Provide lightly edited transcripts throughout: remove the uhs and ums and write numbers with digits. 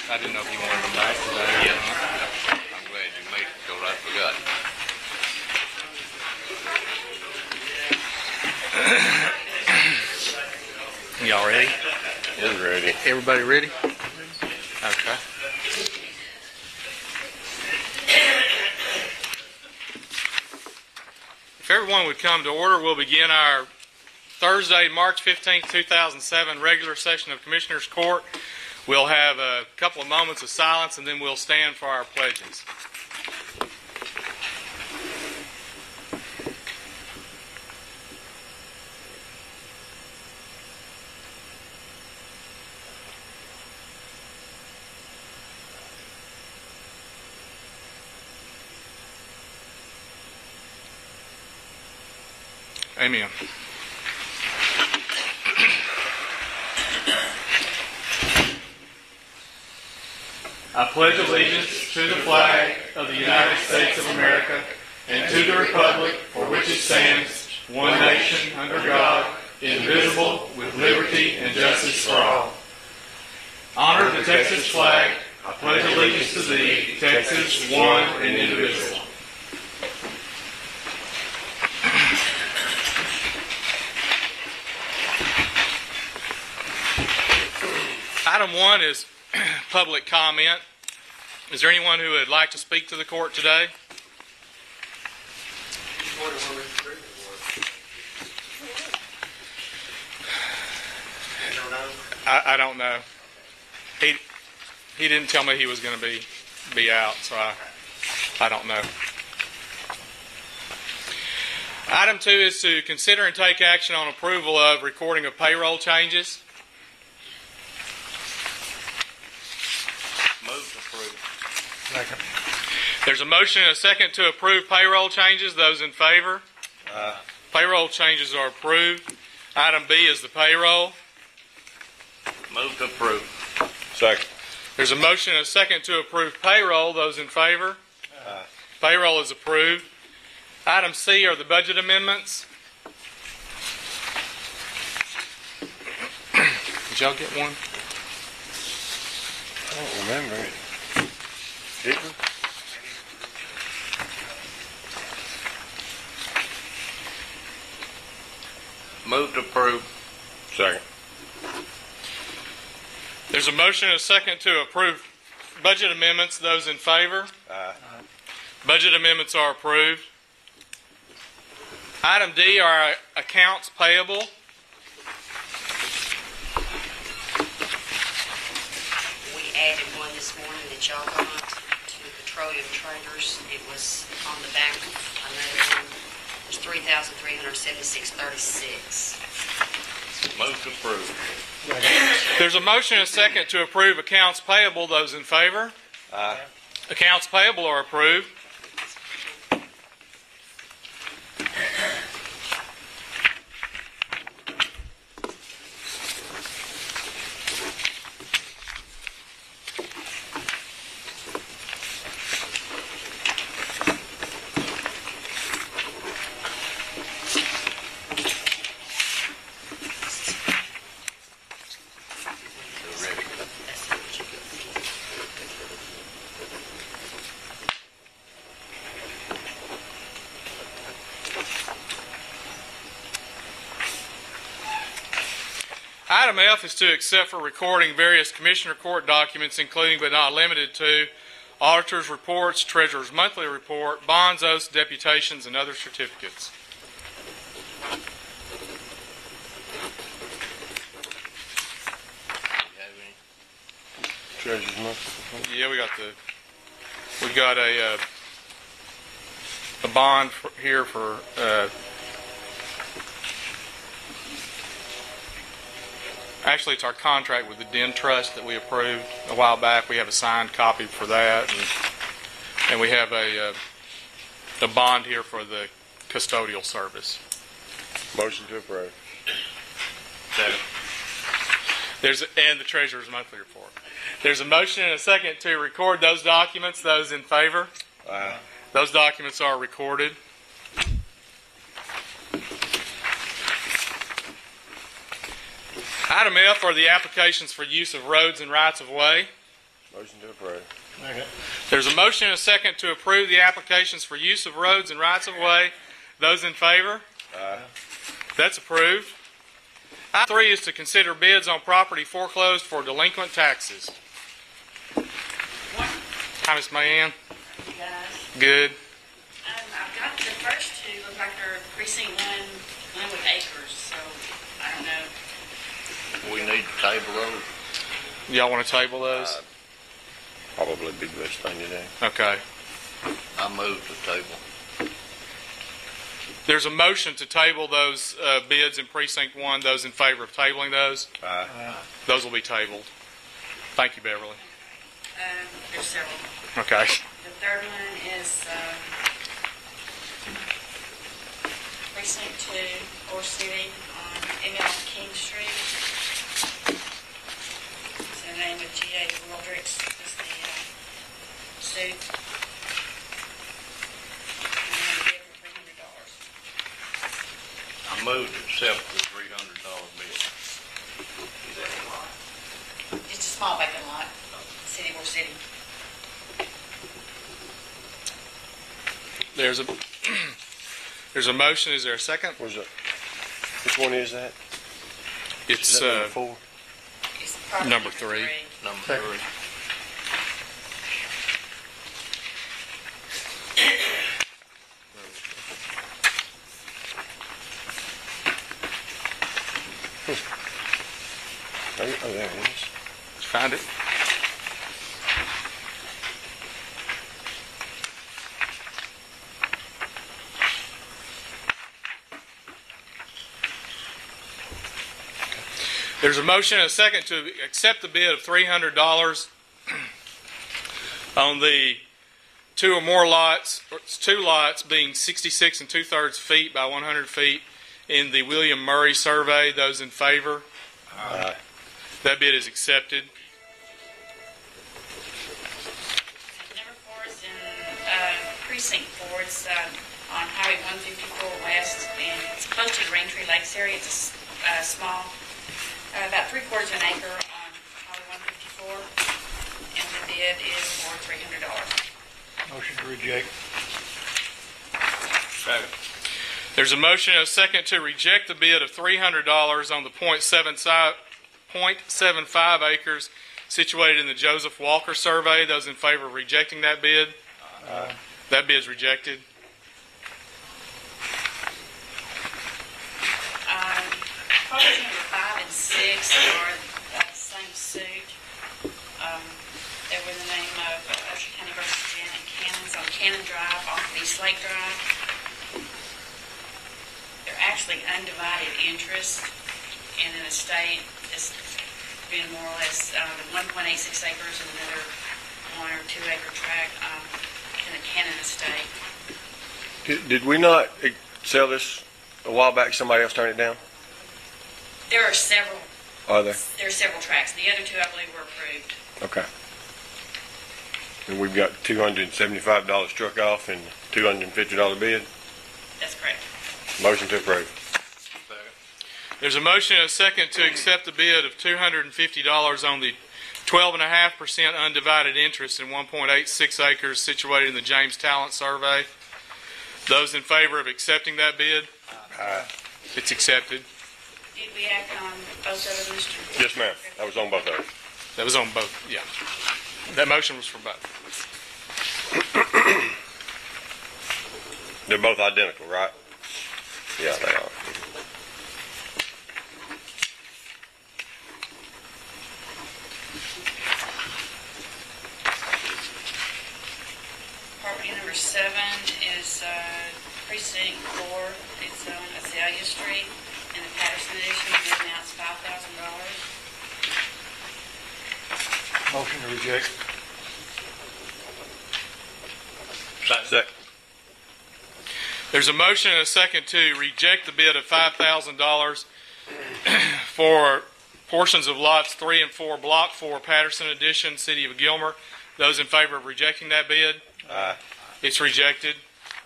I didn't know if you wanted them back today. Yeah. I'm glad you made it because I forgot. Y'all ready? It's ready. Everybody ready? Okay. If everyone would come to order, we'll begin our Thursday, March 15th, 2007 regular session of Commissioners Court. We'll have a couple of moments of silence and then we'll stand for our pledges. Amen. I pledge allegiance to the flag of the United States of America and to the republic for which it stands, one nation under God, indivisible, with liberty and justice for all. Honor the Texas flag. I pledge allegiance to thee, Texas, one and indivisible. Item 1 is public comment. Is there anyone who would like to speak to the court today? I don't know. He didn't tell me he was going to be out, so I don't know. Item 2 is to consider and take action on approval of recording of payroll changes. Move to approve. Second. There's a motion and a second to approve payroll changes. Those in favor? Payroll changes are approved. Item B is the payroll. Move to approve. Second. There's a motion and a second to approve payroll. Those in favor? Payroll is approved. Item C are the budget amendments. Did y'all get one? I don't remember it. Did we? Move to approve. Second. There's a motion and a second to approve budget amendments. Those in favor? Budget amendments are approved. Item D are accounts payable. We added one this morning that y'all got to Petroleum Traders. It was on the back of another one. There's $3,376.36. Move to approve. There's a motion and a second to approve accounts payable. Those in favor? Accounts payable are approved. Item F is to accept for recording various Commissioner Court documents, including but not limited to auditor's reports, treasurer's monthly report, bonds, oaths, deputations, and other certificates. Treasurer's month. Yeah, we got a bond here for actually, it's our contract with the Den Trust that we approved a while back. We have a signed copy for that, and we have a bond here for the custodial service. Motion to approve. And the treasurer's monthly report. There's a motion and a second to record those documents. Those in favor? Those documents are recorded. Item F are the applications for use of roads and rights of way. Motion to approve. There's a motion and a second to approve the applications for use of roads and rights of way. Those in favor? Aye. That's approved. Item 3 is to consider bids on property foreclosed for delinquent taxes. Hi, Miss Mayanne. You guys. Good. I've got the first two, look like they're precinct one with acres, so I don't know. We need to table those. Y'all want to table those? Probably be the best thing to do. Okay. I move to table. There's a motion to table those bids in precinct 1. Those in favor of tabling those? Aye. Those will be tabled. Thank you, Beverly. There's several. Okay. The third one is precinct 2, Gore City on ML King Street. It's in the name of G.A. Wildricks, is the suit. And they bid for $300. I move to accept the $300 bid. Just a small vacant lot, City Gore City. There's a motion. Is there a second? Where's it? Which one is that? It's Is that number 4? It's property Number 3. Number 3. Oh, there it is. Find it. There's a motion and a second to accept the bid of $300 on the 2 or more lots, or it's 2 lots being 66 2/3 feet by 100 feet in the William Murray survey. Those in favor? Aye. That bid is accepted. Number 4 is in precinct 4. It's on Highway 154 West, and it's close to the Raintree Lakes area. It's a small, about 3/4 of an acre on Highway 154, and the bid is for $300. Motion to reject. There's a motion and a second to reject the bid of $300 on the .75 acres situated in the Joseph Walker survey. Those in favor of rejecting that bid? Aye. That bid is rejected. Properties number 5 and 6 are the same suit. They were in the name of Upshur County versus Janet Cannons on Cannon Drive off of East Lake Drive. They're actually undivided interest in an estate that's been more or less 1.86 acres and another 1 or 2 acre tract in the Cannon estate. Did we not sell this a while back? Somebody else turned it down? There are several. Are there? There are several tracts. The other 2, I believe, were approved. Okay. And we've got $275 struck off and $250 bid. That's correct. Motion to approve. There's a motion and a second to accept the bid of $250 on the 12.5% undivided interest in 1.86 acres situated in the James Talent survey. Those in favor of accepting that bid? Aye. It's accepted. Did we act on both of them, Mr.? Yes, ma'am. That was on both of them. That was on both, yeah. That motion was for both. They're both identical, right? Yeah, they are. Property number 7 is precinct 4. It's on Azalea Street in the Patterson edition. The amount's $5,000. Motion to reject. Second. There's a motion and a second to reject the bid of $5,000 for portions of lots 3 and 4, Block 4, Patterson Edition, City of Gilmer. Those in favor of rejecting that bid? Aye. It's rejected.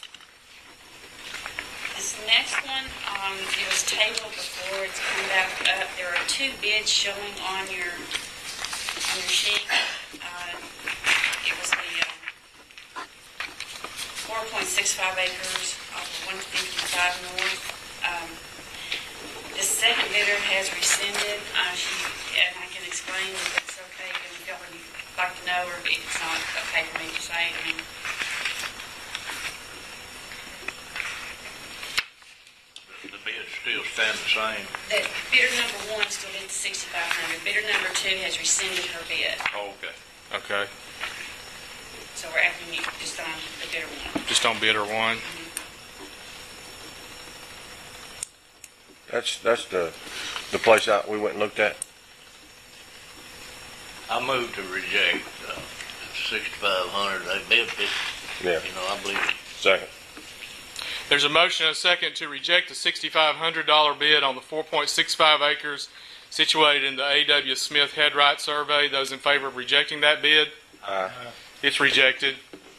This next one, it was tabled before. It's come back up. There are 2 bids showing on your on your sheet. It was the 4.65 acres off of 155 North. The second bidder has rescinded. And I can explain if it's okay, if y'all would like to know, or if it's not okay for me to say. I mean, The bid still stand the same. the bidder number one still bids 6,500. Bidder number two has rescinded her bid. Oh, okay. Okay. So we're asking you just on the bidder one. Just on bidder one. That's the place we went and looked at. I moved to reject 6,500. They bid it. Yeah. I believe it. Second. There's a motion and a second to reject the $6,500 bid on the 4.65 acres situated in the A.W. Smith Headright Survey. Those in favor of rejecting that bid? Aye. It's rejected.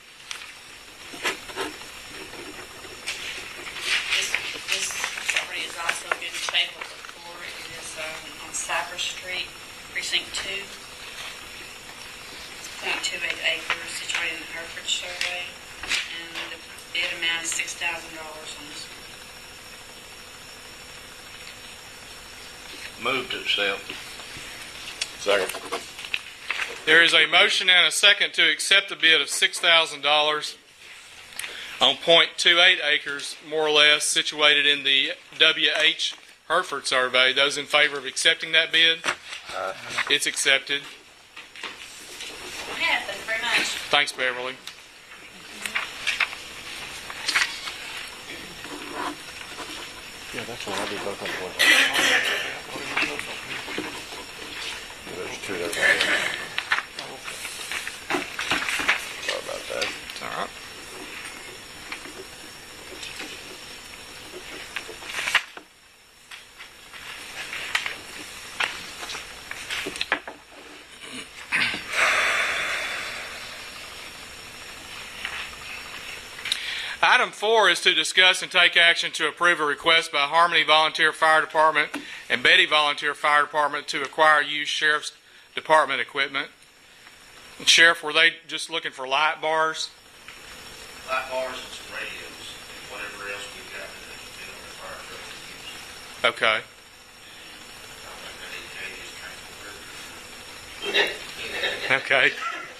This property is also been tabled before. It is on Cypress Street, Precinct 2. It's 0.28 acres situated in the Hereford Survey. And the bid amount is $6,000 on this. Move to accept. Second. There is a motion and a second to accept the bid of $6,000 on 0.28 acres, more or less, situated in the W.H. Hereford Survey. Those in favor of accepting that bid? It's accepted. Yeah, thank you very much. Thanks, Beverly. Yeah, that's what I did both of them. There's two there. Sorry about that. All right. Item 4 is to discuss and take action to approve a request by Harmony Volunteer Fire Department and Betty Volunteer Fire Department to acquire used Sheriff's Department equipment. Sheriff, were they just looking for light bars? Light bars and some radios, whatever else we've got to do on the fire truck. Okay. Okay.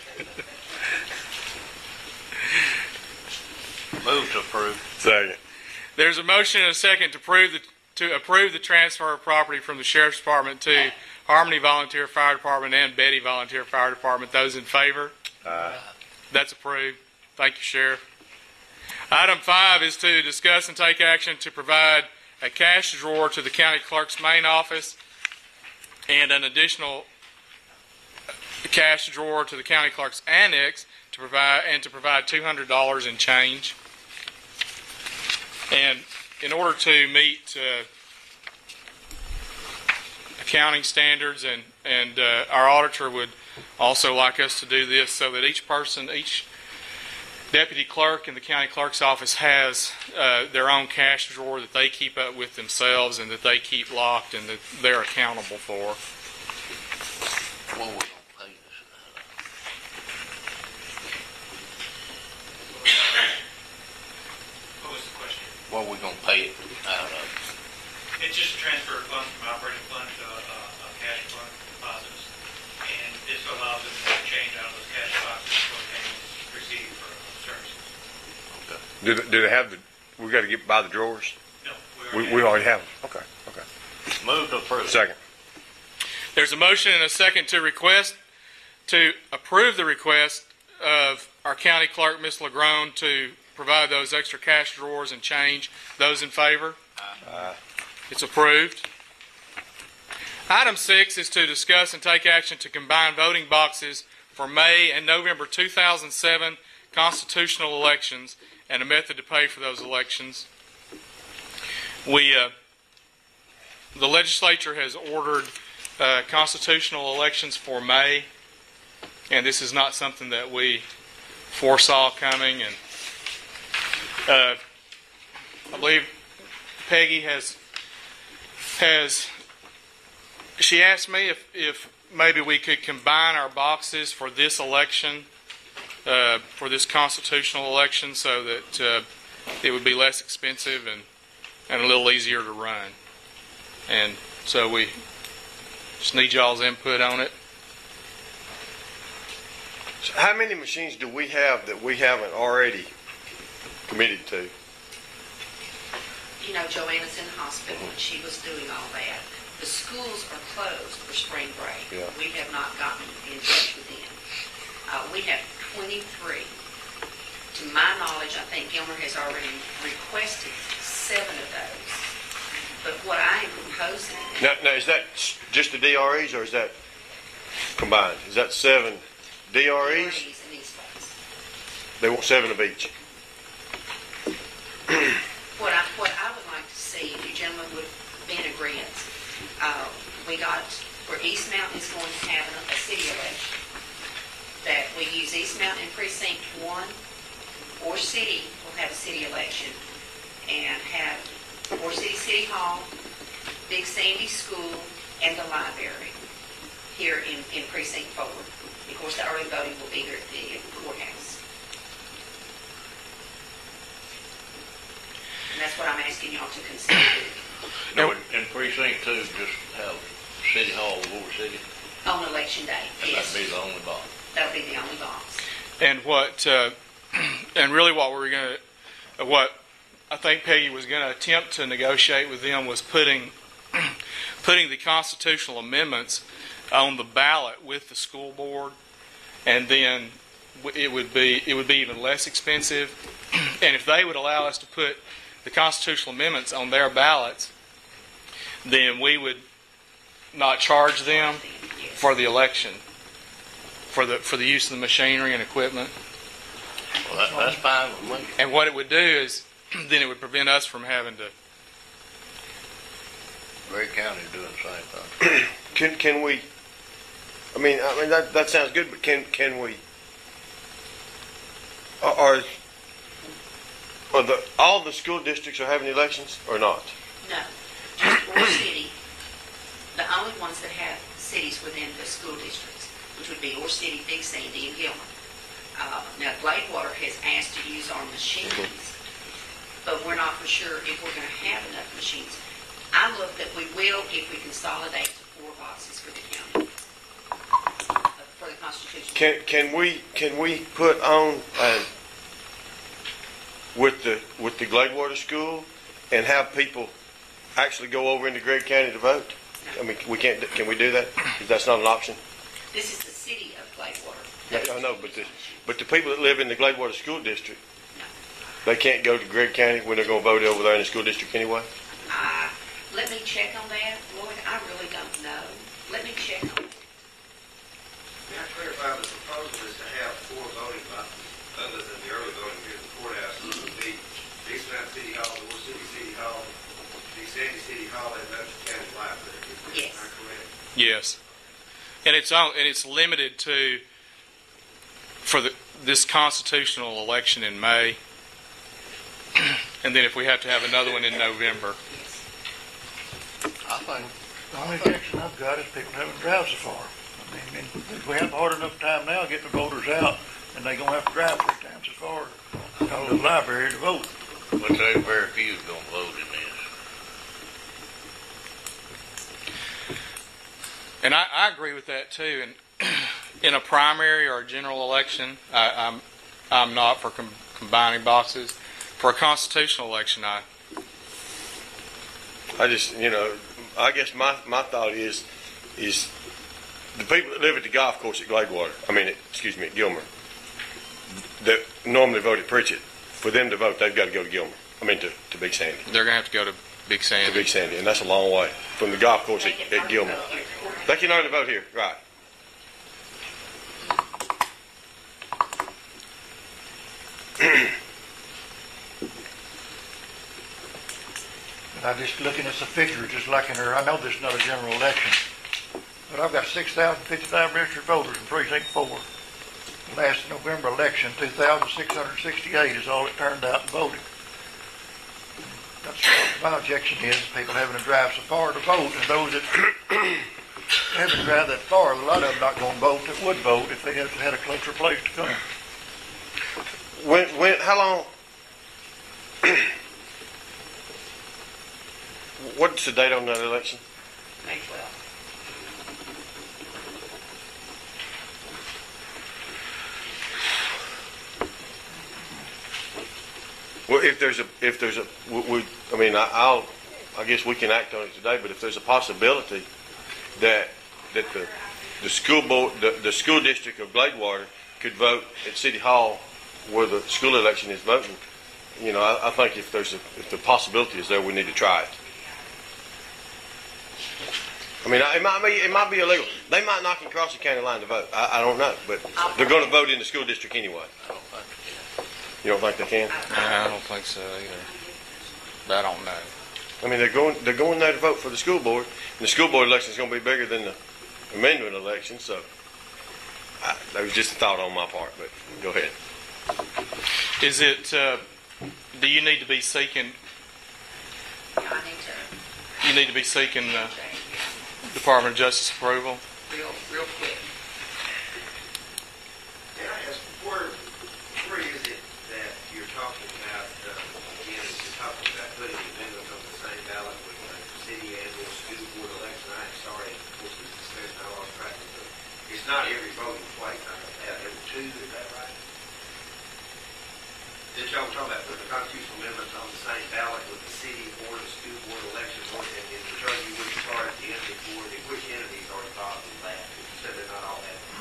Move to approve. Second. There's a motion and a second to approve the transfer of property from the Sheriff's Department to Harmony Volunteer Fire Department and Betty Volunteer Fire Department. Those in favor? That's approved. Thank you, Sheriff. Item 5 is to discuss and take action to provide a cash drawer to the county clerk's main office and an additional cash drawer to the county clerk's annex to provide $200 in change. And in order to meet accounting standards, and our auditor would also like us to do this so that each deputy clerk in the county clerk's office has their own cash drawer that they keep up with themselves and that they keep locked and that they're accountable for. What we gonna pay this What was the question? What we gonna pay it out of? It's just a transfer of funds from operating fund to a cash fund deposits. And this allows them to change out of those cash boxes for payments received for services. Do they have we got to buy the drawers? No, We already have them. Okay. Move to approve. Second. There's a motion and a second to approve the request of our county clerk, Ms. Legrone, to provide those extra cash drawers and change. Those in favor? It's approved. Item 6 is to discuss and take action to combine voting boxes for May and November 2007 constitutional elections and a method to pay for those elections. The legislature has ordered constitutional elections for May, and this is not something that we foresaw coming. And I believe Peggy has she asked me if maybe we could combine our boxes for this election, for this constitutional election, so that it would be less expensive and a little easier to run. And so we just need y'all's input on it. So how many machines do we have that we haven't already committed to? You know, Joanna's in the hospital, and she was doing all that. The schools are closed for spring break. Yeah. We have not gotten in touch with them. We have 23. To my knowledge, I think Gilmer has already requested 7 of those. But what I am proposing... Now, is that just the DREs, or is that combined? Is that 7 DREs? And these folks. They want 7 of each. What I would like to see, if you gentlemen would be in agreement, we got where East Mountain is going to have a city election, that we use East Mountain in Precinct 1, or City will have a city election, and have Or City Hall, Big Sandy School, and the library here in Precinct 4. Of course, the early voting will be here at the courthouse. And that's what I'm asking y'all to consider. No, in precinct 2, just have City Hall, War City. On election day, yes. That'd be the only box. That'll be the only box. And and really what I think Peggy was going to attempt to negotiate with them was putting the constitutional amendments on the ballot with the school board, and then it would be even less expensive. And if they would allow us to put the constitutional amendments on their ballots, then we would not charge them for the election, for the use of the machinery and equipment. Well, that's fine with me. And what it would do is, then it would prevent us from having to. Gray County's doing the same thing. Can we? I mean that sounds good, but can we? Are all the school districts are having elections or not? No, just War City. The only ones that have cities within the school districts, which would be Or City, Big Sandy, and Gilmer. Now, Gladewater has asked to use our machines, but we're not for sure if we're going to have enough machines. I look that we will if we consolidate to 4 boxes for the county, for the constitutional. Can we put on with the Gladewater school and have people actually go over into Gregg County to vote? I mean, we can't. Can we do that? Because that's not an option. This is the city of Gladewater. I know, but the people that live in the Gladewater school district, they can't go to Gregg County when they're going to vote over there in the school district anyway. Let me check on that, Lloyd. I really don't know. Let me check on it. May I clarify, the proposal is to have 4 voting boxes other than the early voting here at the courthouse. It would be East Mountain City Hall, War City City Hall, Big Sandy City Hall, and Memphis County Library. Yes. Am I correct? Yes, and it's limited to this constitutional election in May, and then if we have to have another one in November. I think The only objection I've got is people having to drive so far. I mean, if we have a hard enough time now getting the voters out, and they're going to have to drive 3 times as far to come to the library to vote. but there's very few going to vote in this. And I agree with that too. And in a primary or a general election, I'm not for combining boxes. For a constitutional election, I just, I guess my thought is the people that live at the golf course at Gladewater, at Gilmer, that normally vote at Pritchett, for them to vote, they've got to go to Gilmer. To Big Sandy. they're going to have to go to Big Sandy. To Big Sandy, and that's a long way from the golf course at Gilmer. They can only vote here, right? And I'm just looking at the figures, just like in her, I know this is not a general election, but I've got 6,055 registered voters in Precinct 4. The last November election, 2,668 is all that turned out and voted. That's what my objection is, people having to drive so far to vote, and those that having to drive that far, a lot of them not gonna vote that would vote if they had a closer place to come. How long? What's the date on that election? May 12th. Well, if there's a, I guess we can act on it today, but if there's a possibility that the school board, the school district of Gladewater could vote at City Hall where the school election is voting, I think if the possibility is there, we need to try it. I mean, it might be illegal. They might not can cross the county line to vote. I don't know, but they're going to vote in the school district anyway. I don't think You don't think they can? I don't think so either. But I don't know. I mean, they're going there to vote for the school board, and the school board election is going to be bigger than the amendment election. So that was just a thought on my part. But go ahead. Is it? Do you need to be seeking? I need to, You need to be seeking Department of Justice approval. real quick. Can I ask, where is it that you're talking about, again, you're talking about putting the amendments on the same ballot with the city and or school board election? I'm sorry, of course, this discussion, I lost track of it. It's not every voting place, every two, is that right? Did y'all talk about putting the constitutional amendments on the same ballot with the city or the school board election, or and determine which part of the entity board, which entities are involved in that? You said they're not all that.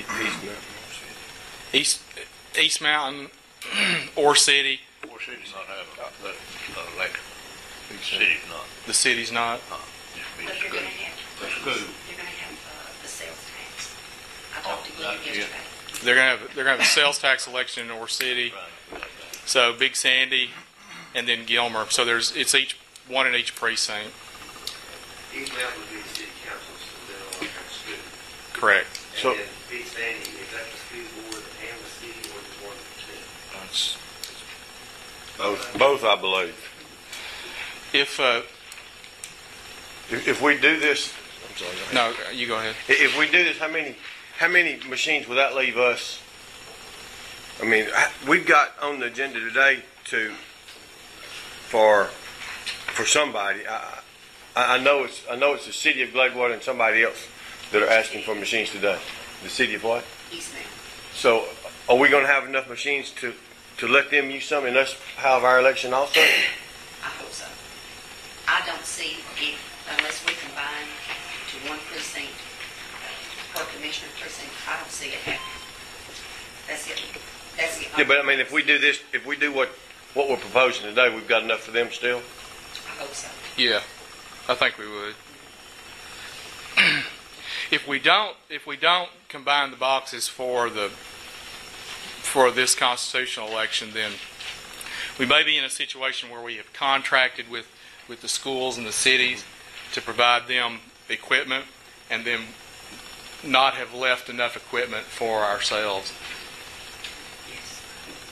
East Mountain or City. Four cities not having that election. City's not. The city's not. Just be But you're school. gonna have, School. you're gonna have the sales tax. I talked to Glenn yeah. yesterday. They're gonna have a sales tax election in Or City. Right. So Big Sandy, and then Gilmer. So it's each one in each precinct. East Mountain would be the city council, so then all kind of school. Correct. So- And then Big Sandy, is that the school board and the city, or just one of the two? Both, I believe. If If we do this, I'm sorry. Go ahead. no, you go ahead. If we do this, how many machines will that leave us? I mean, we've got on the agenda today for somebody. I know it's the city of Gladewater and somebody else that are asking for machines today. The city of what? East Mountain. So, are we going to have enough machines to let them use some and us have our election also? I hope so. I don't see unless we combine to one precinct, per commissioner precinct, I don't see it happening. That's it. That's the. Yeah, but I mean, if we do this, if we do what we're proposing today, we've got enough for them still. I hope so. Yeah, I think we would. If we don't combine the boxes for this constitutional election, then we may be in a situation where we have contracted with the schools and the cities to provide them equipment, and then not have left enough equipment for ourselves. Yes.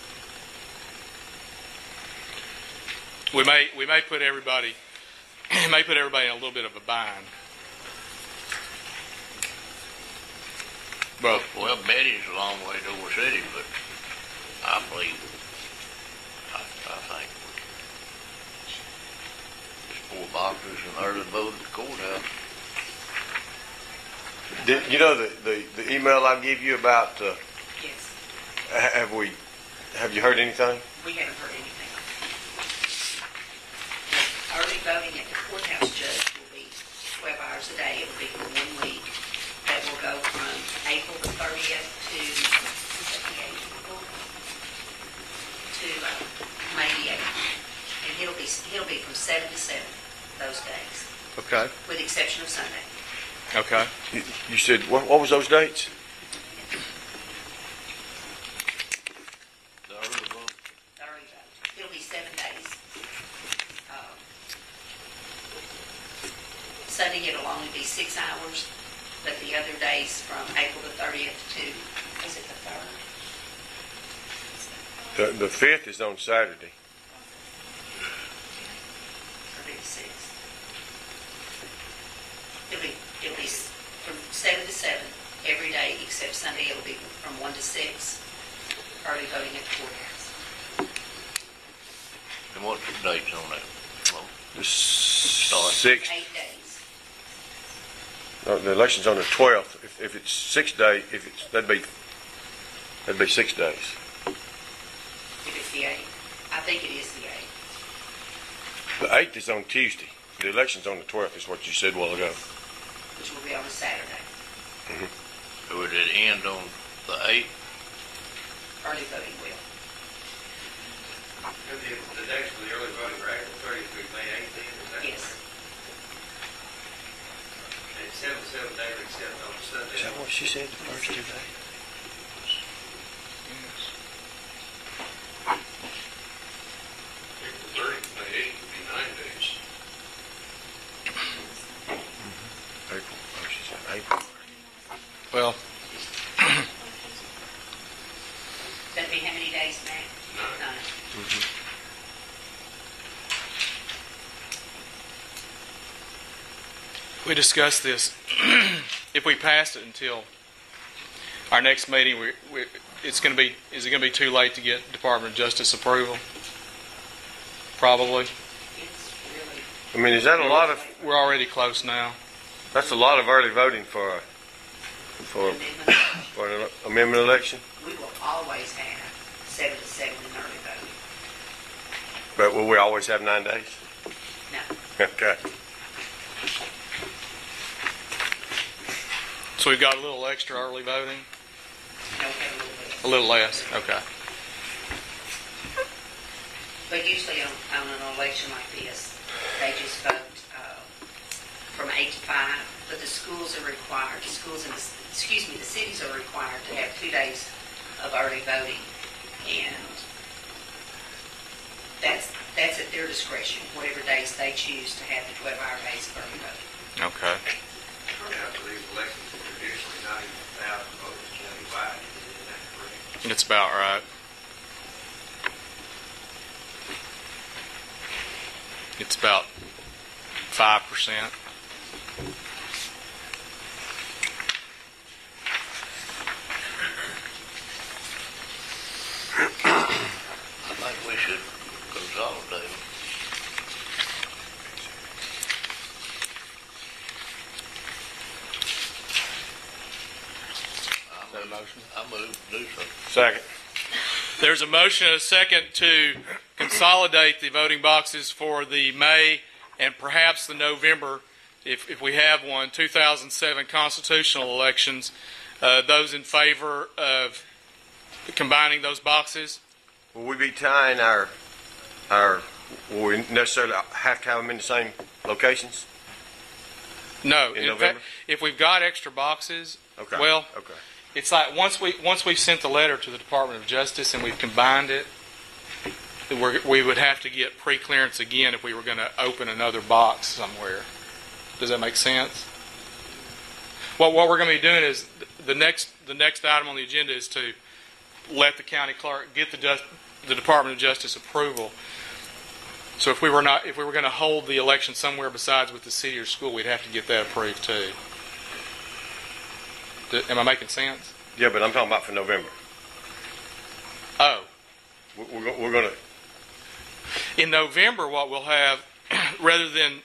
We may put everybody in a little bit of a bind. But Well, Betty's a long way to Door City, but I believe, I think just 4 boxes and early vote at the courthouse. You know the email I gave you about? Yes. Have you heard anything? We haven't heard anything. Early voting at the courthouse, Judge, will be 12 hours a day. It will be for 1 week. That will go from April the 30th to, is that the 8th? To May the 8th. And he'll be from 7 to 7 those days, okay, with the exception of Sunday. okay. You said what was those dates? The early vote. The early vote. It'll be 7 days. Sunday, it'll only be 6 hours, but the other days from April the 30th to, is it the 3rd? The 5th is on Saturday. Or be the 6th? It'll be every day except Sunday. It'll be from 1 to 6, early voting at the courthouse. And what's the dates on that? Well, The 6th, 8 days. the election's on the 12th. If it's 6 days, that'd be 6 days. If it's the 8th. I think it is the 8th. The 8th is on Tuesday. The election's on the 12th, is what you said a while ago. Which will be on a Saturday. would it end on the 8th? Early voting will. The dates for the early voting are April 30th through May 18th, is that Yes. correct? And 7 days except on Sunday. Is that what she said, the first 2 days? April 30th, May 8th would be 9 days. April, she said April. Well, That'd be how many days, Matt? 9. we discussed this. If we passed it until our next meeting, is it going to be too late to get Department of Justice approval? Probably. It's really, I mean, is that a lot of, We're already close now. that's a lot of early voting for amendment. an amendment election? We will always have 7 to 7 in early voting. But will we always have 9 days? No. Okay. So we've got a little extra early voting? No, we have a little bit. A little less, okay. But usually on an election like this, they just vote from 8 to 5. But the schools are required, the cities are required to have 2 days of early voting. And that's at their discretion, whatever days they choose to have the 12-hour days of early voting. Okay. After these elections, are traditionally 90,000 voters countywide, is that correct? It's about right. It's about 5%. I think we should consolidate them. I move to do something. Second. There's a motion and a second to consolidate the voting boxes for the May and perhaps the November, if we have one, 2007 constitutional elections. Those in favor of combining those boxes? Will we be tying will we necessarily have to have them in the same locations? No. In In November? fact, if we've got extra boxes, Okay. well, Okay. it's like once we've sent the letter to the Department of Justice and we've combined it, we would have to get pre-clearance again if we were going to open another box somewhere. Does that make sense? Well, what we're going to be doing is the next item on the agenda is to let the county clerk get the Department of Justice approval. So if we were going to hold the election somewhere besides with the city or school, we'd have to get that approved too. Am I making sense? Yeah, but I'm talking about for November. Oh. We're going to. In November, what we'll have, rather than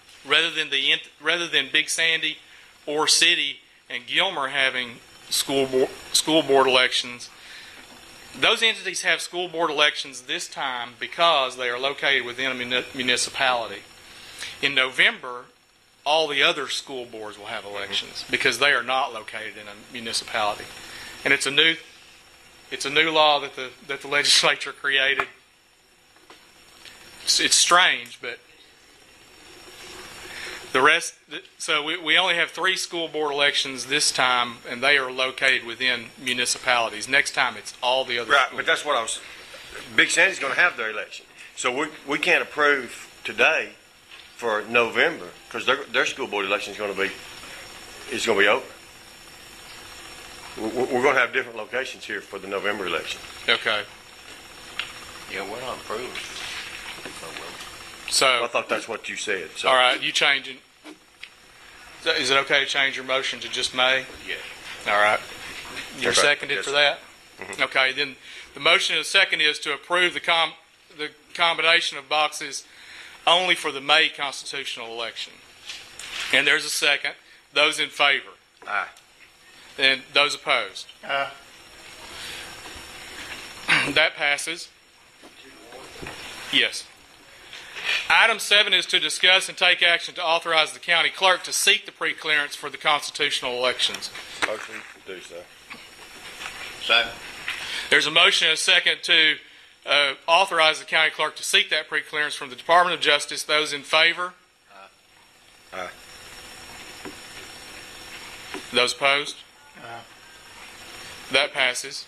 Big Sandy or City and Gilmer having school board elections, those entities have school board elections this time because they are located within a municipality. In November, all the other school boards will have elections because they are not located in a municipality, and it's a new law that the legislature created. It's strange, but the rest. So we only have 3 school board elections this time, and they are located within municipalities. Next time, it's all the other. Right, school but that's what I was. Big Sandy's going to have their election, so we can't approve today for November because their school board election is going to be open. We're going to have different locations here for the November election. Okay. Yeah, we're not approved. So I thought that's what you said. So. all right, you changing. Is it okay to change your motion to just May? Yes. All right. You're That's right. seconded Yes, for sir. that? Okay, then the motion and the second is to approve the combination of boxes only for the May constitutional election. And there's a second. Those in favor? Aye. And those opposed? Aye. That passes. Yes. Item 7 is to discuss and take action to authorize the county clerk to seek the pre-clearance for the constitutional elections. Motion to do so. Second. There's a motion and a second to authorize the county clerk to seek that pre-clearance from the Department of Justice. Those in favor? Aye. Those opposed? Aye. That passes.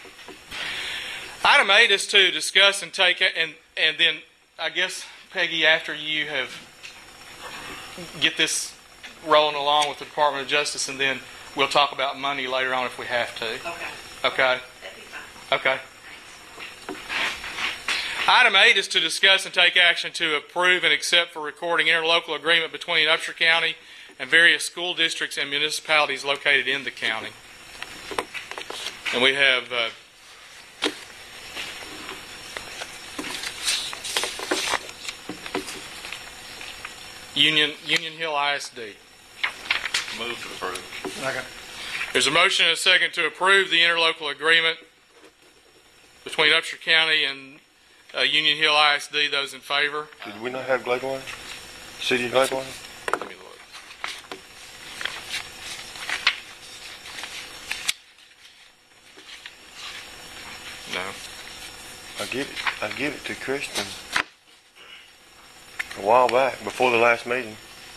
Item 8 is to discuss and take, and then I guess, Peggy, after you have get this rolling along with the Department of Justice, and then we'll talk about money later on if we have to. Okay, Okay? that'd be fine. Okay. Item 8 is to discuss and take action to approve and accept for recording interlocal agreement between Upshur County and various school districts and municipalities located in the county. And we have Union Hill ISD. Move to approve. Second. There's a motion and a second to approve the interlocal agreement between Upshur County and Union Hill ISD. Those in favor? Did we not have Gladewater? City of Gladewater? Let me look. No. I give it to Kristen a while back, before the last meeting.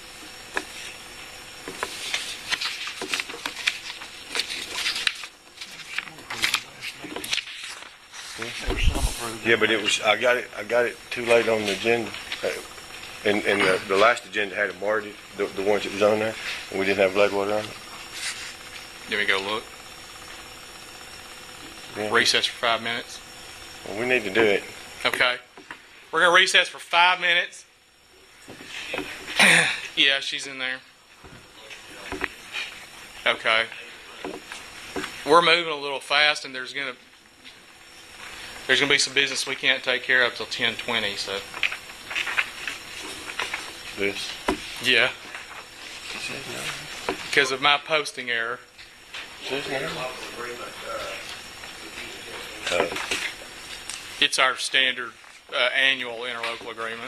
There was some approved. Yeah, but it was, I got it too late on the agenda. And the last agenda had it marked, the ones that was on there, and we didn't have Gladewater on it. Let me go look. Yeah. Recess for 5 minutes. Well, we need to do it. Okay. We're going to recess for 5 minutes. Yeah, she's in there. Okay. We're moving a little fast, and there's going to be some business we can't take care of till 10:20. So This. yeah, because of my posting error. Says no. It's our standard annual interlocal agreement.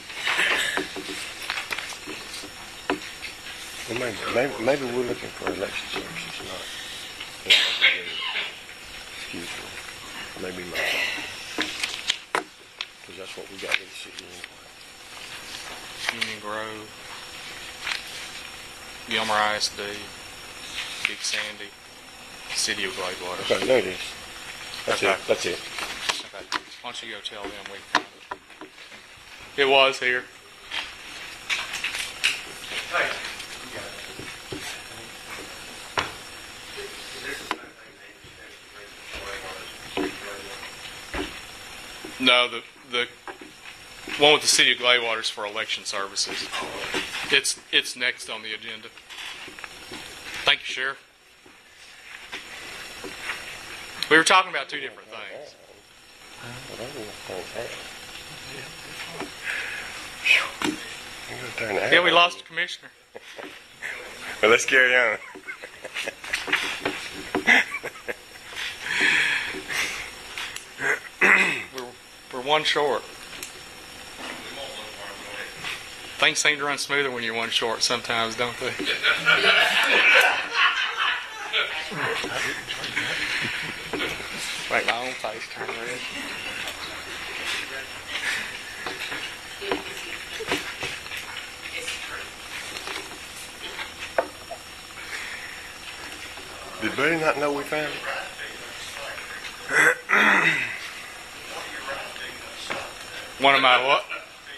Well, maybe we're looking for election services, not. Excuse me. Maybe my fault. Because that's what we got with the city anyway. Union Grove, Gilmer ISD, Big Sandy, City of Gladewater. Okay, there it is. That's Okay. it. That's it. Okay. Why don't you go tell them we found it? It was here. No, the one with the City of Gladewater is for election services. It's next on the agenda. Thank you, Sheriff. We were talking about two different things. Yeah, we lost a commissioner. Well, let's carry on. We're one short. Things seem to run smoother when you're one short sometimes, don't they? Make my own face turn red. Did Buddy not know we found it? One of my what?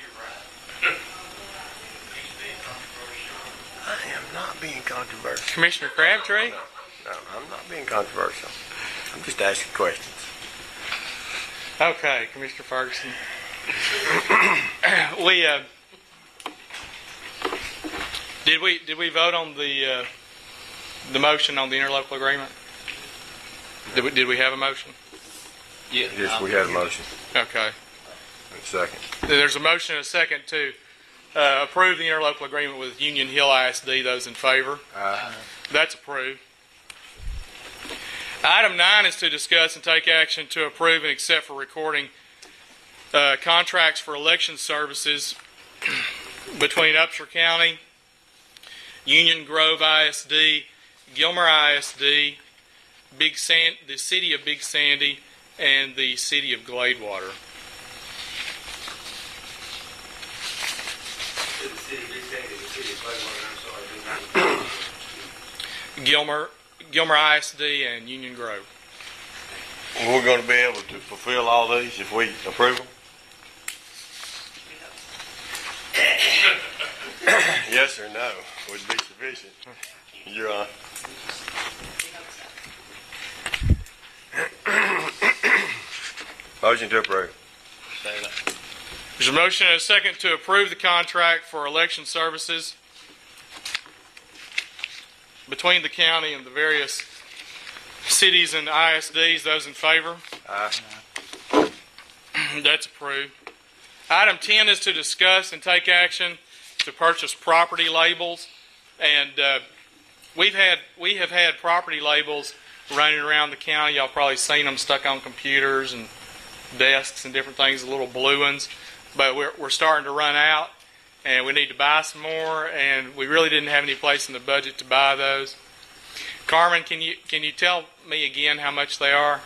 I am not being controversial. Commissioner Crabtree? No, I'm not being controversial. I'm just asking questions. Okay, Commissioner Ferguson. did we vote on the the motion on the interlocal agreement? Did we have a motion? Yes, we had a motion. Okay. And a second. There's a motion and a second to approve the interlocal agreement with Union Hill ISD. Those in favor? Aye. That's approved. Item 9 is to discuss and take action to approve and accept for recording contracts for election services between Upshur County, Union Grove ISD, Gilmer ISD, the City of Big Sandy, and the City of Gladewater. The city, Big Sandy, the city of Cleveland, I'm sorry. Gilmer ISD and Union Grove. We're going to be able to fulfill all these if we approve them? Yes or no would be sufficient. You're on. Motion to approve. Second. There's a motion and a second to approve the contract for election services between the county and the various cities and ISDs. Those in favor? Aye. That's approved. Item 10 is to discuss and take action to purchase property labels. And we have had property labels running around the county. Y'all probably seen them stuck on computers and desks and different things, the little blue ones. But we're starting to run out, and we need to buy some more, and we really didn't have any place in the budget to buy those. Carmen, can you tell me again how much they are?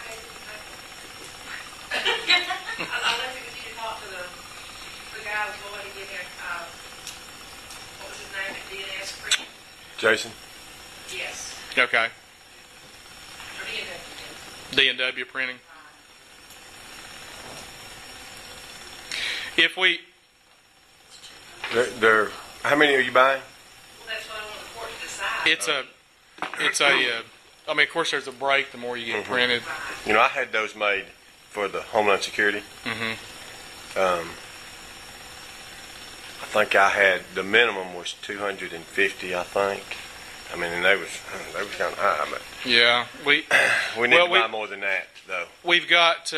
I'll let you talk to the guy who's going to give him, what was his name at DNS Print? Jason? Yes. Okay. Or DNW. D&W Printing. If we, How many are you buying? Well, that's what I want the court to decide. I mean, of course, there's a break the more you get printed. You know, I had those made for the Homeland Security. Mm-hmm. I think I had, the minimum was 250, I think. I mean, and they was kind of high, but Yeah, we need to buy more than that, though. we've got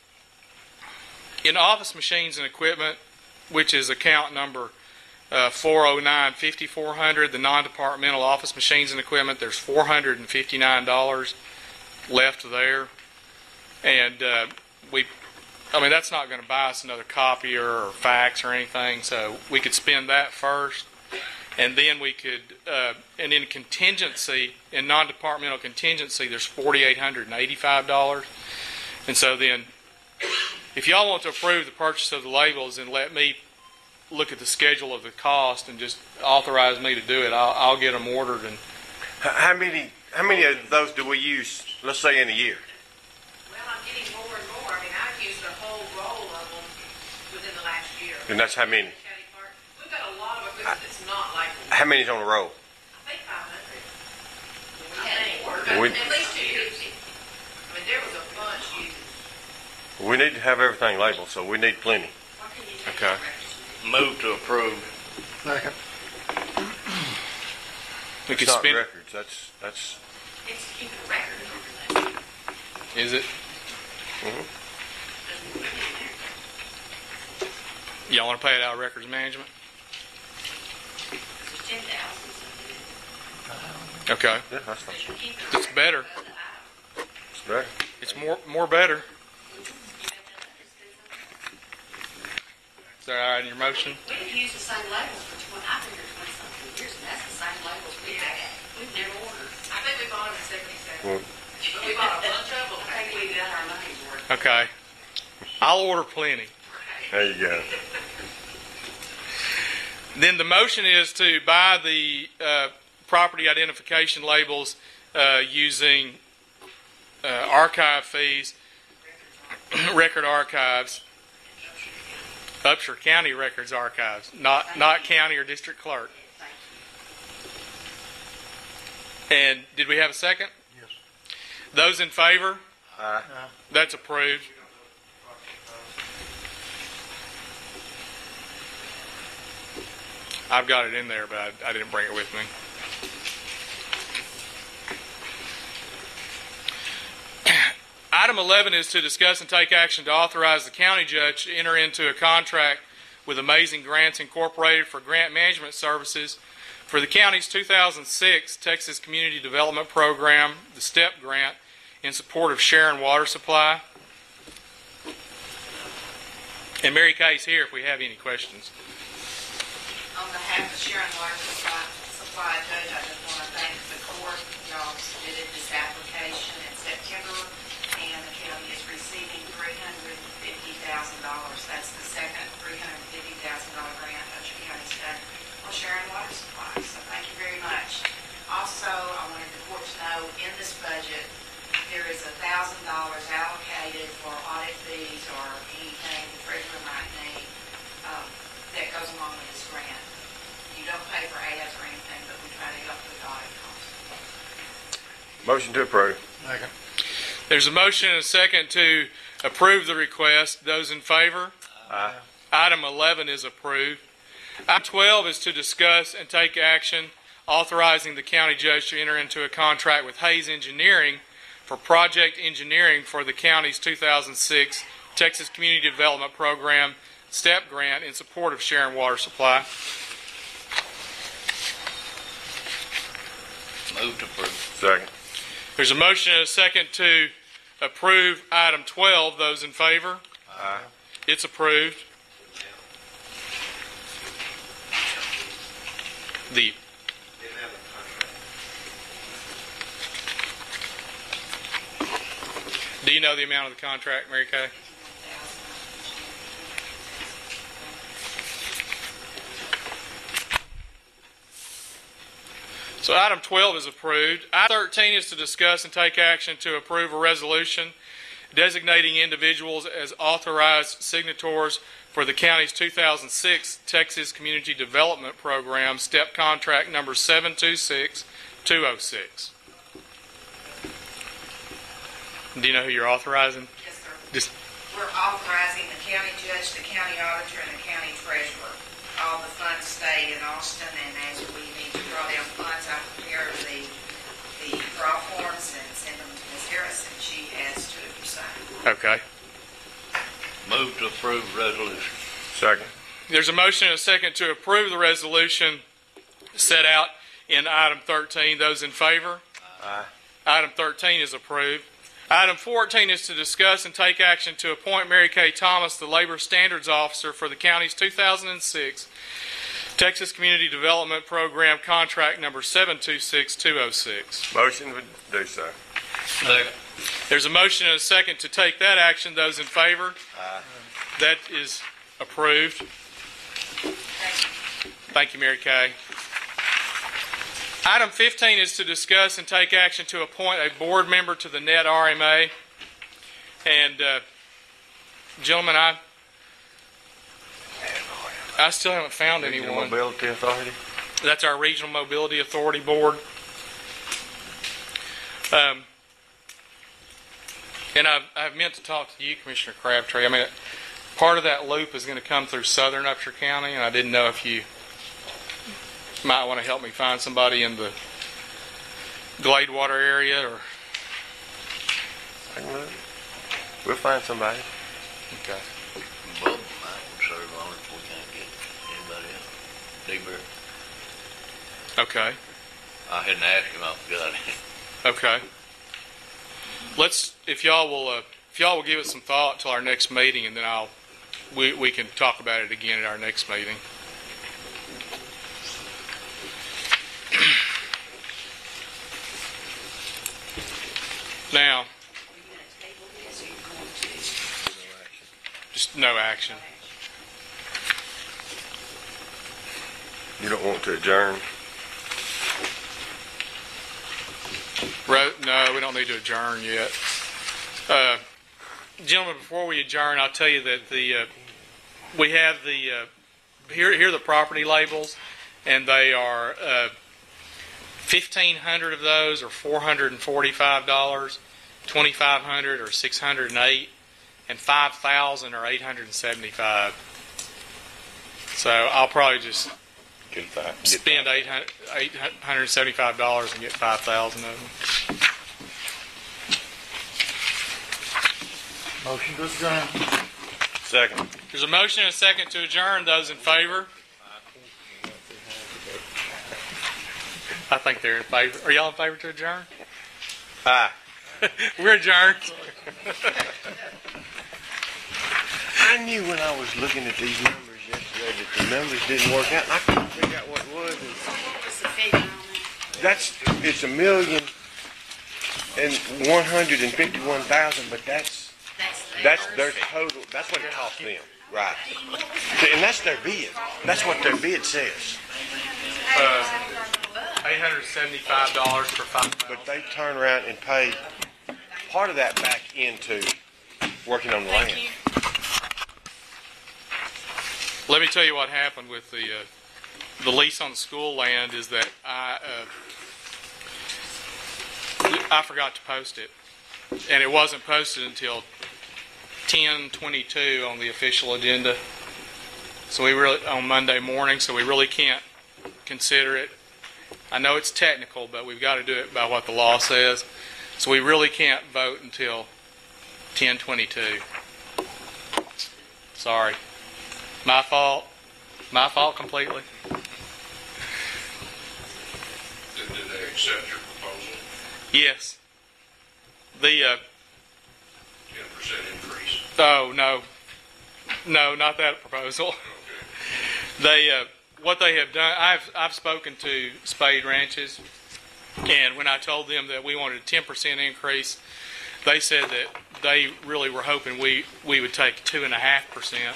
in office machines and equipment, which is account number 409-5400, the non-departmental office machines and equipment. There's $459 left there, and that's not going to buy us another copier or fax or anything. So we could spend that first, and then we could, and in contingency, in non-departmental contingency, there's $4,885, and so then, if y'all want to approve the purchase of the labels and let me look at the schedule of the cost and just authorize me to do it, I'll get them ordered. And How many of those do we use, let's say, in a year? Well, I'm getting more and more. I mean, I've used a whole roll of them within the last year. And that's how many? County Park. We've got a lot of equipment that's not like, How many's on a roll? I think 500. We- At least 250. I mean, there was a bunch used. We need to have everything labeled, so we need plenty. Why can't you take Okay. the records? Move to approve. Second. we It's could not spend. records, that's, It's to keep the record of everything. Is it? Y'all want to pay it out of records management? There's 10,000. Okay, yeah, that's not true. it's better. It's better. It's more better. Is that all right in your motion? We've used the same labels for 20, I've been here 20-something years, and that's the same labels we've had. We've never ordered. I think we bought them in 77. Well, But we bought a bunch of them. I think we got our money's worth. Okay. I'll order plenty. there you go. Then the motion is to buy the property identification labels using archive fees, record archives, Upshur County Records Archives, not county or district clerk. And did we have a second? Yes. Those in favor? Aye. That's approved. I've got it in there, but I didn't bring it with me. Item 11 is to discuss and take action to authorize the county judge to enter into a contract with Amazing Grants Incorporated for grant management services for the county's 2006 Texas Community Development Program, the STEP grant, in support of Sharon Water Supply. And Mary Kay's here if we have any questions. On behalf of Sharon Water Supply, Judge, I just want to thank the court. Y'all submitted this application in September, and the county is receiving $350,000. That's the second $350,000 grant Upshur County's done on Sharon Water Supply. So thank you very much. Also, I wanted the court to know in this budget, there is $1,000 allocated for audit fees or anything the treasurer might need that goes along with this grant. You don't pay for ads or anything, but we try to help with the audit costs. Motion to approve. Second. There's a motion and a second to approve the request. Those in favor? Aye. Item 11 is approved. Item 12 is to discuss and take action authorizing the county judge to enter into a contract with Hayes Engineering for project engineering for the county's 2006 Texas Community Development Program STEP grant in support of Sharon Water Supply. Move to approve. Second. There's a motion and a second to approve item 12. Those in favor? Aye. It's approved. The Didn't have a contract. Do you know the amount of the contract, Mary Kay? So item 12 is approved. Item 13 is to discuss and take action to approve a resolution designating individuals as authorized signatories for the county's 2006 Texas Community Development Program STEP contract number 726206. Do you know who you're authorizing? Yes, sir. Just We're authorizing the county judge, the county auditor, and the county treasurer. All the funds stay in Austin, and as we need to draw down funds, I prepare the draw forms and send them to Ms. Harris, and she adds to it for sign. okay. Move to approve resolution. Second. There's a motion and a second to approve the resolution set out in item 13. Those in favor? Aye. Item 13 is approved. Item 14 is to discuss and take action to appoint Mary Kay Thomas, the Labor Standards Officer for the county's 2006 Texas Community Development Program contract number 726206. Motion to do so. Second. There's a motion and a second to take that action. Those in favor? Aye. That is approved. Thank you, Mary Kay. Item 15 is to discuss and take action to appoint a board member to the NET RMA. And, gentlemen, I still haven't found Regional anyone. Mobility Authority. That's our Regional Mobility Authority Board. And I've meant to talk to you, Commissioner Crabtree. I mean, part of that loop is going to come through southern Upshur County, and I didn't know if you might want to help me find somebody in the Gladewater area, or I can look. We'll find somebody. okay. Bob might serve on it if we can't get anybody else. D-Bear. Okay. I hadn't asked him, I forgot. Okay. Let's, if y'all will give it some thought till our next meeting, and then we can talk about it again at our next meeting. Now, Are you going to table this, or are you going to? just no action. You don't want to adjourn? No, we don't need to adjourn yet. Gentlemen, before we adjourn, I'll tell you that we have here are the property labels, and they are 1,500 of those are $445, 2,500 or $608, and 5,000 or $875. So I'll probably just spend $875 and get 5,000 of them. Motion to adjourn. Second. There's a motion and a second to adjourn. Those in favor? I think they're in favor. Are y'all in favor to adjourn? Aye. We're adjourned. I knew when I was looking at these numbers yesterday that the numbers didn't work out. I couldn't figure out what it was. And What was the figure on that? it's 1,151,000, but that's their total. That's what it cost them, right? And that's their bid. That's what their bid says. $875 for 5 But they turn around and pay part of that back into working on the land. Thank you. Let me tell you what happened with the lease on the school land is that I forgot to post it, and it wasn't posted until 10:22 on the official agenda. So we really on Monday morning, so we really can't consider it. I know it's technical, but we've got to do it by what the law says. So we really can't vote until 10:22. Sorry. My fault. My fault completely. Did they accept your proposal? Yes. The 10% increase? oh no, not that proposal. Okay. They what they have done. I've spoken to Spade Ranches, and when I told them that we wanted a 10% increase, they said that they really were hoping we would take 2.5%.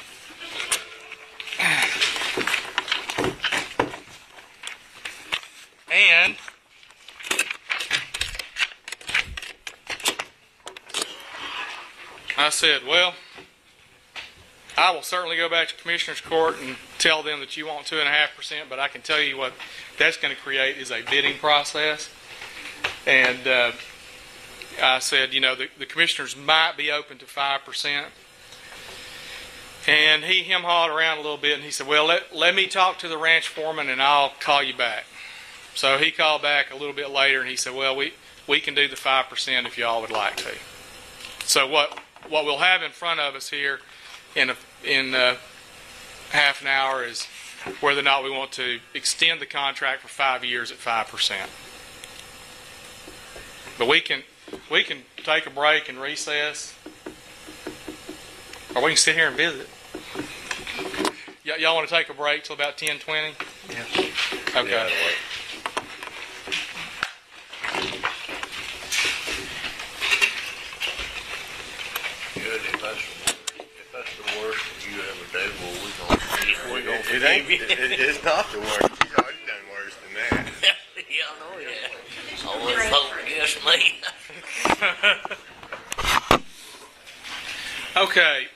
And I said, well, I will certainly go back to Commissioner's Court and tell them that you want 2.5%, but I can tell you what that's going to create is a bidding process. And I said, the commissioners might be open to 5%. And he hawed around a little bit, and he said, well, let me talk to the ranch foreman, and I'll call you back. So he called back a little bit later, and he said, well, we can do the 5% if y'all would like to. So what we'll have in front of us here in half an hour is whether or not we want to extend the contract for 5 years at 5%. But we can take a break and recess, or we can sit here and visit. Y'all want to take a break till about 10:20? Yes. Okay. Yeah, that'll work. Good, if that's the worst you ever do, well, we're gonna It ain't. It's not the worst. He's already done worse than that. Yeah, I know, yeah. Always vote against me. Okay.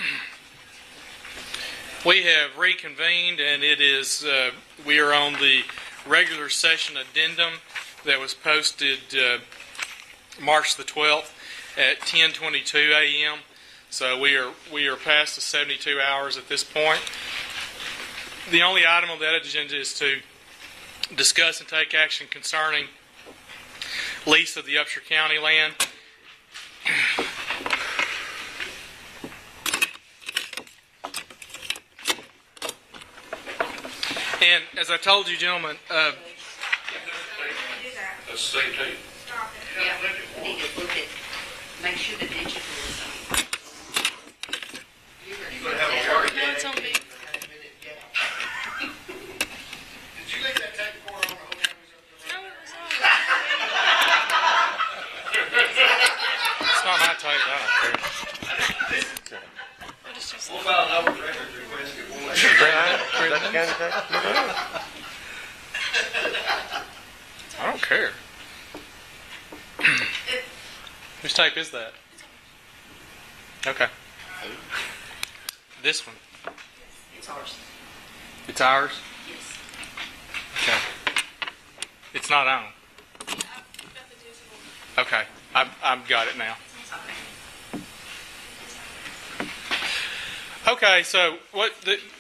We have reconvened, and it is we are on the regular session addendum that was posted March the 12th at 10:22 a.m. So we are past the 72 hours at this point. The only item on that agenda is to discuss and take action concerning lease of the Upshur County land. And as I told you, gentlemen, That's the same thing. Yeah, we need to look at, make sure the digital is on. You're gonna have a work No, it's on me. Did you leave that tape recorder on the whole time we was up there? No, it was on. it's not my tape. I don't care. What is just- We'll file an open records request if we'll let you. That's the kind of thing. I don't care. Whose tape is that? Okay. This one. It's ours. It's ours? Yes. Okay. It's not on. Okay. I've got it now. Okay, so what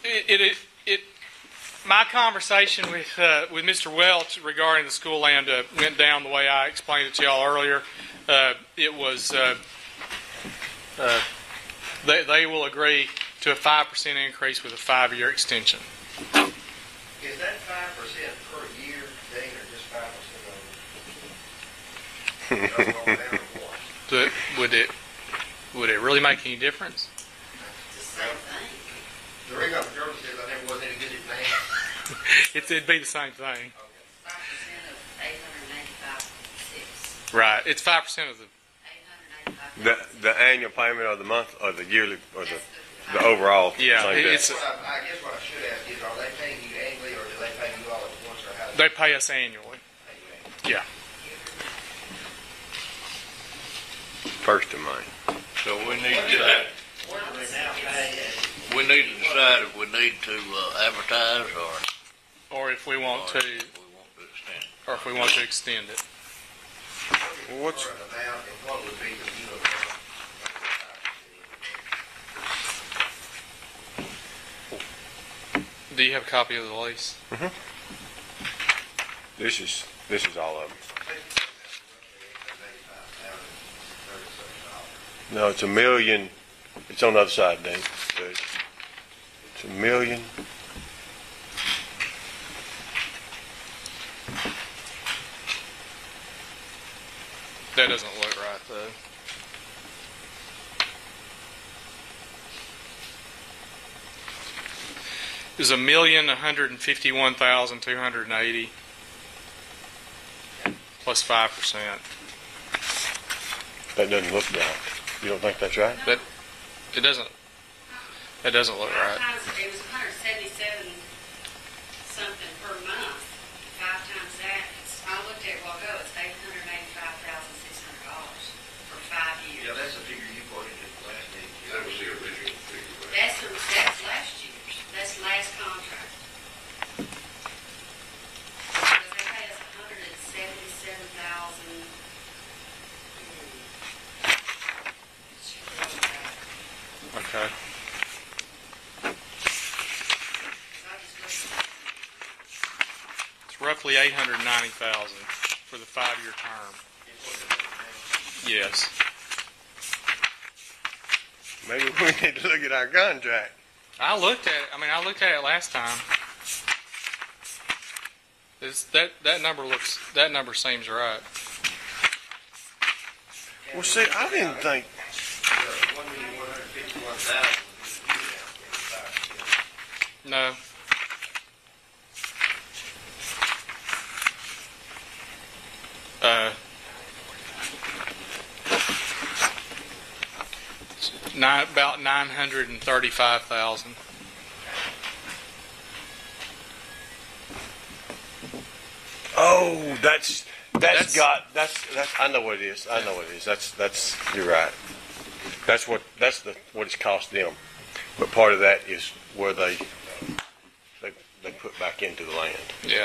my conversation with Mr. Welch regarding the school land went down the way I explained it to y'all earlier. It was They will agree to a 5% increase with a 5-year extension. Is that 5% per year, Dean, or just 5% of the overall amount? Would it really make any difference? It's the same thing. The reason I'm sure is I never was any good at math. It'd be the same thing. 5% of 895.6. Right. It's 5% of the. 895. The annual payment or the month or the yearly or the overall. Yeah, same debt. it's. I guess what I should ask is, are they paying you annually or do they pay you all at once or how? They pay us annually. Yeah. First of May. So we need What do to, they now pay? we need to decide if we need to advertise Or if we want to, if we want to extend. or if we want to extend it. What's Current amount and what would be the new amount? Do you have a copy of the lease? this is all of them. No, it's $1 million. It's on the other side, Dave. It's $1 million. That doesn't look right though. It's $1,151,280 plus 5%. That doesn't look right. You don't think that's right? That doesn't look right. It was 177 something per month. 5 times that, I looked at it a while ago, it's $885,600 for 5 years. Yeah, that's the figure you quoted in the last meeting. That was the original figure. That's last year's, that's last contract. Because they pay us $177,000. Okay. It's roughly $890,000 for the 5-year term. Yes. Maybe we need to look at our contract. I looked at it last time. That number seems right. Well, see, I didn't think. 1,151,000. No. About 935,000. Oh, that's I know what it is. I know what it is. That's you're right. That's what it's cost them. But part of that is where they put back into the land. Yeah.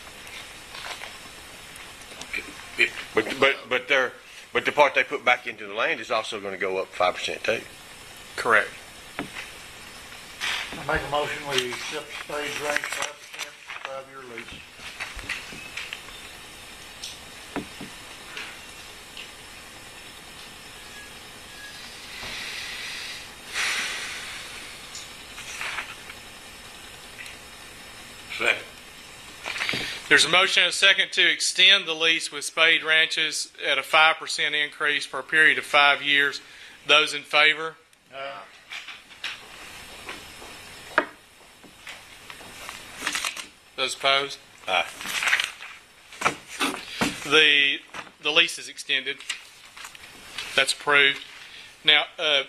But the part they put back into the land is also going to go up 5% too. Correct. I make a motion, we accept Spade Ranch 5%, 5-year lease. Second. There's a motion and a second to extend the lease with Spade Ranches at a 5% increase for a period of 5 years. Those in favor? Those opposed? Aye. The lease is extended. That's approved. Now,